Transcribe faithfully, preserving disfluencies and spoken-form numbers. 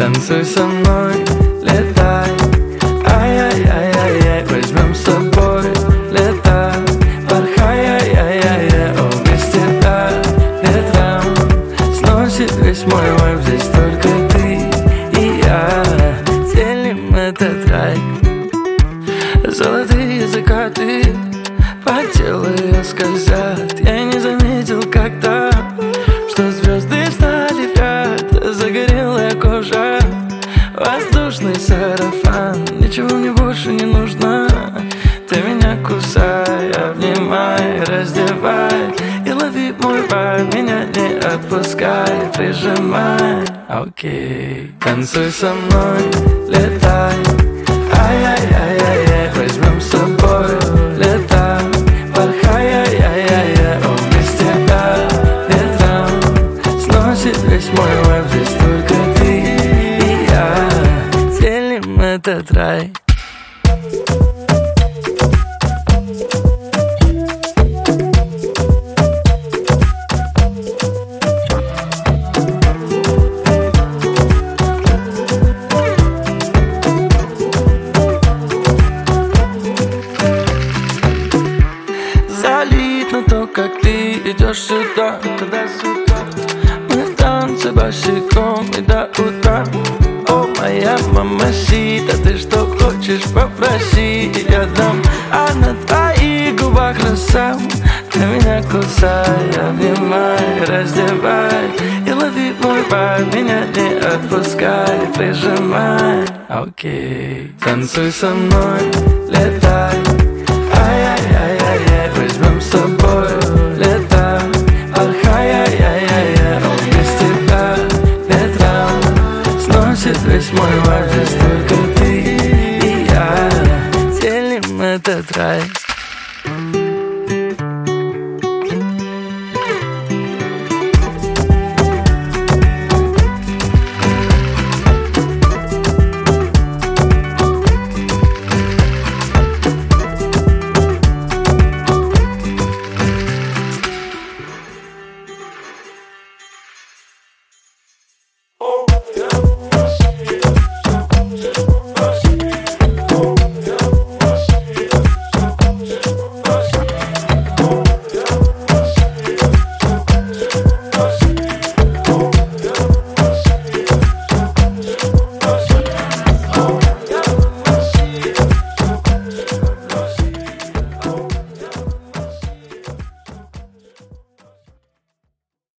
Танцуй со мной, летай, ай-яй-яй-яй-яй, возьмем с собой лето, порхай, ай-яй-яй-яй, о, без тебя ветром сносит весь мой вайб, здесь только ты и я, делим этот рай. Золотые закаты по телу ее скользят, я не заметил когда, что звезды стали в ряд, загорелая кожа, воздушный сарафан, ничего мне больше не нужно. Ты меня кусай, обнимай, раздевай и лови мой вайб, меня не отпускай, прижимай. Окей, танцуй со мной, летай, ай-яй-яй-яй-яй, возьмем с собой лето, порхай, ай-яй-яй-яй, о, без тебя ветром сносит весь мой вайб, здесь только ты и я, делим этот рай. Залит на то, как ты идешь сюда, туда-сюда. Мы в танце босиком и до утра. О, моя мамасита, ты что хочешь, попроси, я дам. А на твоих губах роса, ты меня кусай, обнимай, раздевай и лови мой вайб, меня не отпускай, прижимай. Окей, танцуй со мной, летай, ай-яй-яй-яй-яй, возьмем с собой лето, порхай, ай-яй-яй-яй, о, без тебя ветром сносит весь мой вайб, здесь только ты и я, делим этот рай.